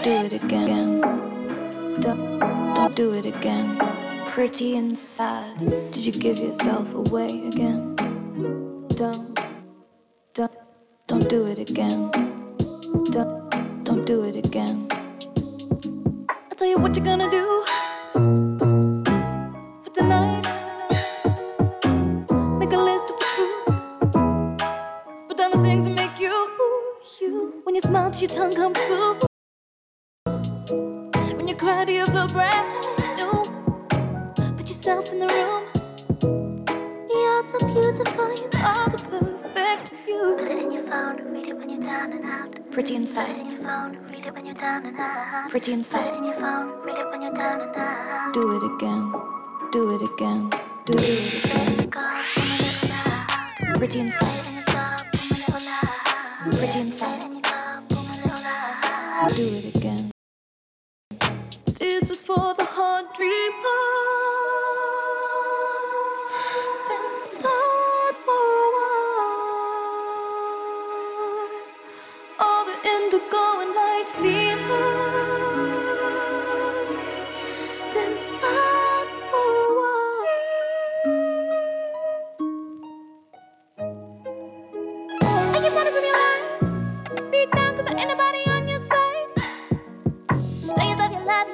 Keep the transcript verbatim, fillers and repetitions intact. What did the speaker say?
Don't do it again. Don't, don't do it again. Pretty and sad. Did you give yourself away again? Don't, don't, don't do it again. Don't, don't do it again. I'll tell you what you're gonna do for tonight. Make a list of the truth. Put down the things that make you, you. When you smile, your tongue comes through. When you cry, do you feel brand new? Put yourself in the room. You're so beautiful, you are the perfect view. Put it in your phone, read it when you're down and out. Pretty inside. Put it in your phone, read it when you're down and out. Pretty inside. Put it in your phone, read it when you're down and out. Do it again, do it again, do it again. Pretty inside. Pretty inside. Do it again. This is for the hard dreamer.